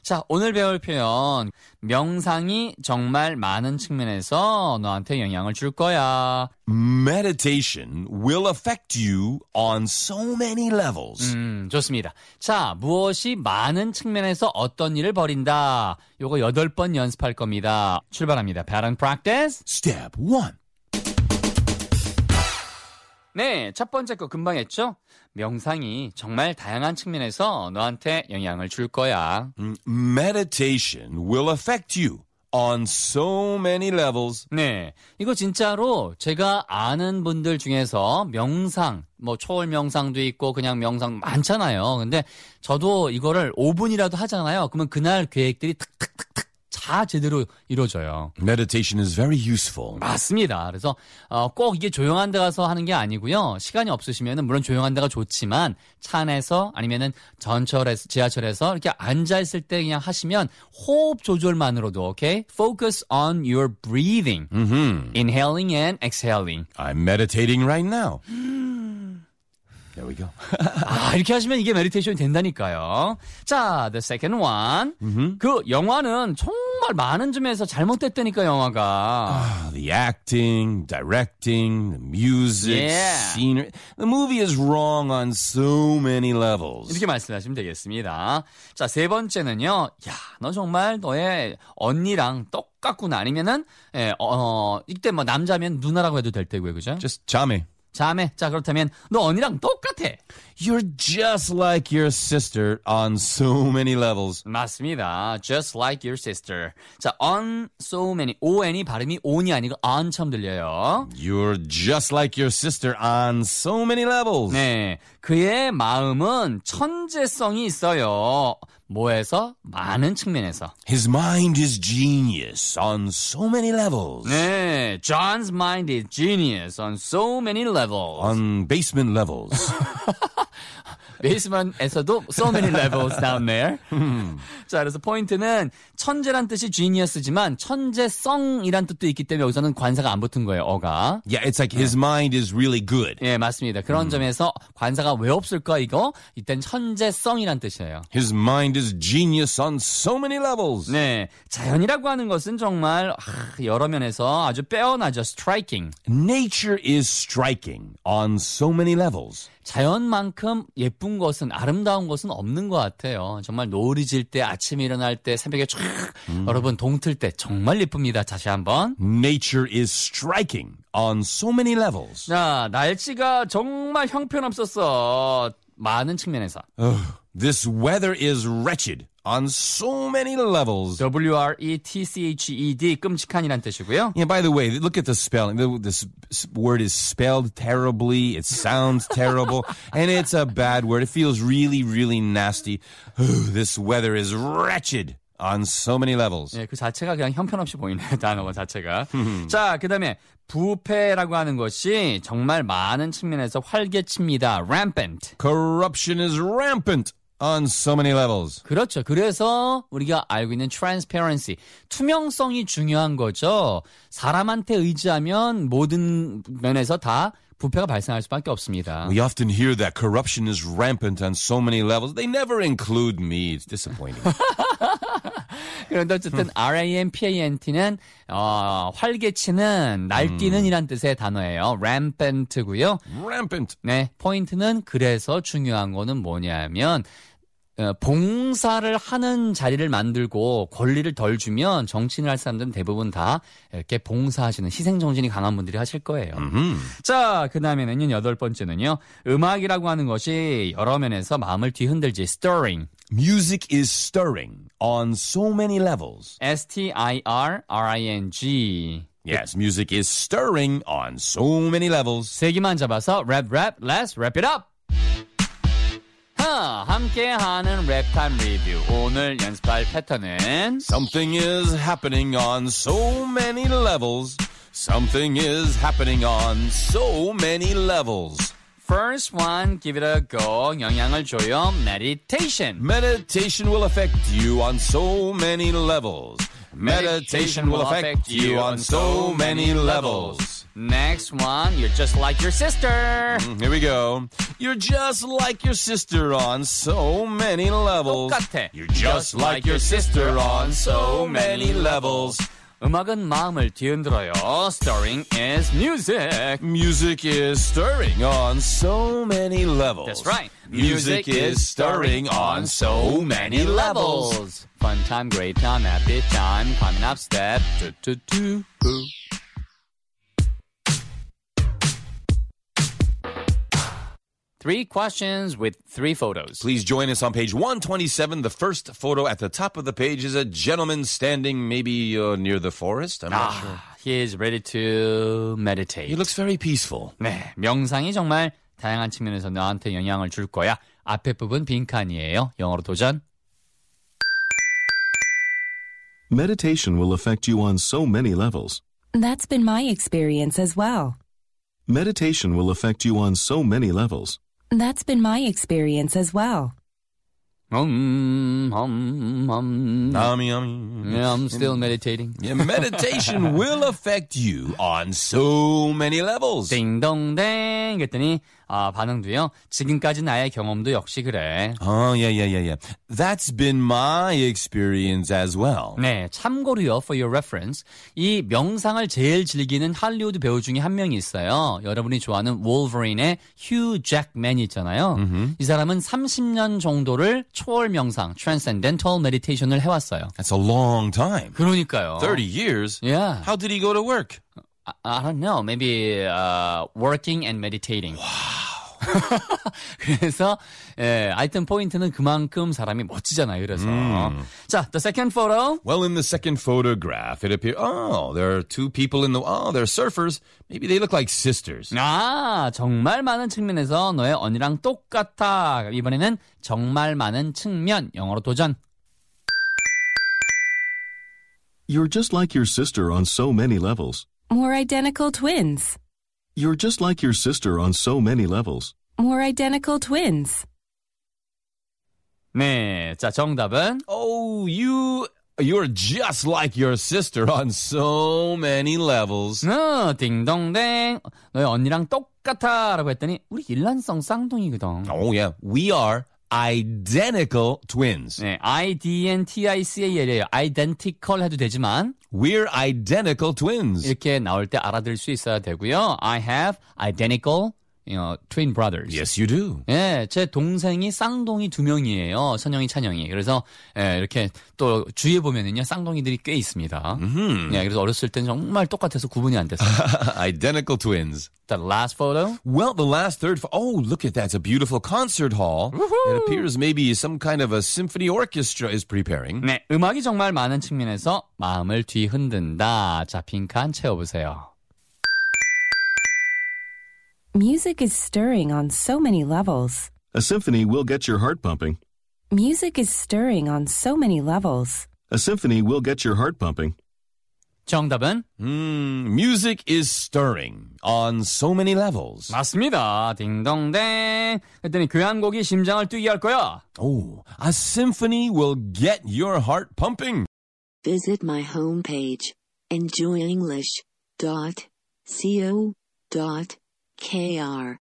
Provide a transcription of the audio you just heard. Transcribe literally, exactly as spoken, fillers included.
자, 오늘 배울 표현. 명상이 정말 많은 측면에서 너한테 영향을 줄 거야. Meditation will affect you on so many levels. 음, 좋습니다. 자, 무엇이 많은 측면에서 어떤 일을 벌인다. 요거 여덟 번 연습할 겁니다. 출발합니다. Pattern practice. Step one. 네, 첫 번째 거 금방 했죠? 명상이 정말 다양한 측면에서 너한테 영향을 줄 거야. Meditation will affect you on so many levels. 네, 이거 진짜로 제가 아는 분들 중에서 명상, 뭐 초월 명상도 있고 그냥 명상 많잖아요. 근데 저도 이거를 오 분이라도 하잖아요. 그러면 그날 계획들이 탁탁탁탁 다 제대로 이루어져요. Meditation is very useful. 맞습니다. 그래서 어, 꼭 이게 조용한 데 가서 하는 게 아니고요. 시간이 없으시면은 물론 조용한 데가 좋지만 차 안에서 아니면은 전철에서 지하철에서 이렇게 앉아 있을 때 그냥 하시면 호흡 조절만으로도 오케이? Focus on your breathing. Mm-hmm. Inhaling and exhaling. I'm meditating right now. There we go. 아, 이렇게 하시면 이게 메디테이션이 된다니까요. 자, the second one. Mm-hmm. 그 영화는 정말 많은 점에서 잘못됐다니까, 영화가. Uh, the acting, directing, the music, Yeah. scenery. The movie is wrong on so many levels. 이렇게 말씀하시면 되겠습니다. 자, 세 번째는요. 야, 너 정말 너의 언니랑 똑같구나. 아니면은 예, 어, 이때 뭐 남자면 누나라고 해도 될 테고요. 그죠? Just 자매. 자매. 자, 그렇다면 너 언니랑 똑같아. You're just like your sister on so many levels. 맞습니다. Just like your sister. 자, on so many. on이 발음이 on이 아니고 on처럼 들려요. You're just like your sister on so many levels. 네, 그의 마음은 천재성이 있어요. 뭐에서? 많은 측면에서. His mind is genius on so many levels. 네, John's mind is genius on so many levels. On basement levels. 베이스먼에서도 so many levels down there. 자, 그래서 포인트는 천재란 뜻이 genius지만 천재성이란 뜻도 있기 때문에 여기서는 관사가 안 붙은 거예요, 어가. Yeah, it's like his mind is really good. 예, 맞습니다. 그런 음. 점에서 관사가 왜 없을까, 이거? 이땐 천재성이란 뜻이에요. His mind is genius on so many levels. 네, 자연이라고 하는 것은 정말 하, 여러 면에서 아주 빼어나죠. striking. Nature is striking on so many levels. 자연만큼 예쁜 것은 아름다운 것은 없는 것 같아요. 정말 노을이 질 때, 아침에 일어날 때, 새벽에 쫙 음. 여러분 동틀 때 정말 예쁩니다. 다시 한번. Nature is striking on so many levels. 자, 날씨가 정말 형편없었어. 많은 측면에서. Uh, this weather is wretched on so many levels. W R E T C H E D, 끔찍한이란 뜻이고요. Yeah, by the way, look at the spelling. This word is spelled terribly. It sounds terrible. And it's a bad word. It feels really, really nasty. This weather is wretched on so many levels. 예, 그 자체가 그냥 형편없이 보이네요. 단어가 자체가. 자, 그 다음에 부패라고 하는 것이 정말 많은 측면에서 활개칩니다. rampant. Corruption is rampant on so many levels. 그렇죠. 그래서 우리가 알고 있는 transparency, 투명성이 중요한 거죠. 사람한테 의지하면 모든 면에서 다 부패가 발생할 수밖에 없습니다. We often hear that corruption is rampant on so many levels. They never include me. It's disappointing. 그런데 어쨌든 rampant는 어, 활개치는, 날뛰는 이란 뜻의 단어예요. rampant고요. Rampant. 네, 포인트는 그래서 중요한 거는 뭐냐면 어, 봉사를 하는 자리를 만들고 권리를 덜 주면 정치인을 할 사람들은 대부분 다 이렇게 봉사하시는 희생정신이 강한 분들이 하실 거예요. Mm-hmm. 자, 그 다음에는 여덟 번째는요. 음악이라고 하는 것이 여러 면에서 마음을 뒤흔들지. stirring. Music is stirring on so many levels. S T I R R I N G. Yes, music is stirring on so many levels. 세 개만 잡아서 rap rap, let's wrap it up. 하, 함께하는 랩타임 리뷰. 오늘 연습할 패턴은 Something is happening on so many levels. Something is happening on so many levels. First one, give it a go. 영향을 줘요. Meditation. Meditation will affect you on so many levels. Meditation will affect you on so many levels. Next one, you're just like your sister. Mm, Here we go. You're just like your sister on so many levels. 똑같아. You're just like your sister on so many levels. 음악은 마음을 뒤흔들어요. Stirring is music. Music is stirring on so many levels. That's right. Music is stirring on so many levels. Fun time, great time, happy time, climbing up step. Two, two, two, two. Three questions with three photos. Please join us on page one twenty-seven. The first photo at the top of the page is a gentleman standing maybe uh, near the forest. I'm not sure. Ah, he is ready to meditate. He looks very peaceful. 네, 명상이 정말 다양한 측면에서 너한테 영향을 줄 거야. 앞에 부분 빈칸이에요. 영어로 도전. Meditation will affect you on so many levels. That's been my experience as well. Meditation will affect you on so many levels. That's been my experience as well. Um, um, um. Yummy, yummy. Yeah, I'm still meditating. Yeah, meditation will affect you on so many levels. 띵동댕 그랬더니 아, 반응도요. 지금까지 나의 경험도 역시 그래. Oh, yeah, yeah, yeah, yeah. That's been my experience as well. 네, 참고로요. For your reference, 이 명상을 제일 즐기는 할리우드 배우 중에 한 명이 있어요. 여러분이 좋아하는 wolverine의 휴 잭맨이 있잖아요. 이 사람은 삼십 년 정도를 초월 명상, transcendental meditation을 해왔어요. That's a long time. 그러니까요. thirty years? Yeah. How did he go to work? I, I don't know. Maybe uh, working and meditating. 그래서 예, 하여튼 포인트는 그만큼 사람이 멋지잖아요. 그래서 자, the second photo. Well, in the second photograph, it appears, oh, there are two people in the, oh, they're surfers. Maybe they look like sisters. 아, 정말 많은 측면에서 너의 언니랑 똑같아. 이번에는 정말 많은 측면. 영어로 도전. You're just like your sister on so many levels. More identical twins. You're just like your sister on so many levels. More identical twins. 네, 자, 정답은 Oh, you, you're just like your sister on so many levels. 어, 딩동댕. 너의 언니랑 똑같아. 라고 했더니 우리 일란성 쌍둥이거든. Oh, yeah. We are identical twins. 네, I-D-N-T-I-C-A-L이에요. identical 해도 되지만 We're identical twins. 이렇게 나올 때 알아들 수 있어야 되고요. I have identical you know, twin brothers. Yes, you do. 예, 제 동생이 쌍둥이 두 명이에요. 선영이, 찬영이. 그래서 예, 이렇게 또 주위에 보면은요, 쌍둥이들이 꽤 있습니다. 예, 그래서 어렸을 땐 정말 똑같아서 구분이 안 됐어요. Identical twins. The last photo. Well, the last third. Fo- oh, look at that. It's a beautiful concert hall. It appears maybe some kind of a symphony orchestra is preparing. 네, 음악이 정말 많은 측면에서 마음을 뒤흔든다. 자, 빈칸 채워보세요. Music is stirring on so many levels. A symphony will get your heart pumping. Music is stirring on so many levels. A symphony will get your heart pumping. 정답은? Mm, music is stirring on so many levels. 맞습니다. 딩동댕. 그랬더니 교향곡이 심장을 뛰게 할 거야. Oh, a symphony will get your heart pumping. Visit my homepage, enjoy english dot co dot kr.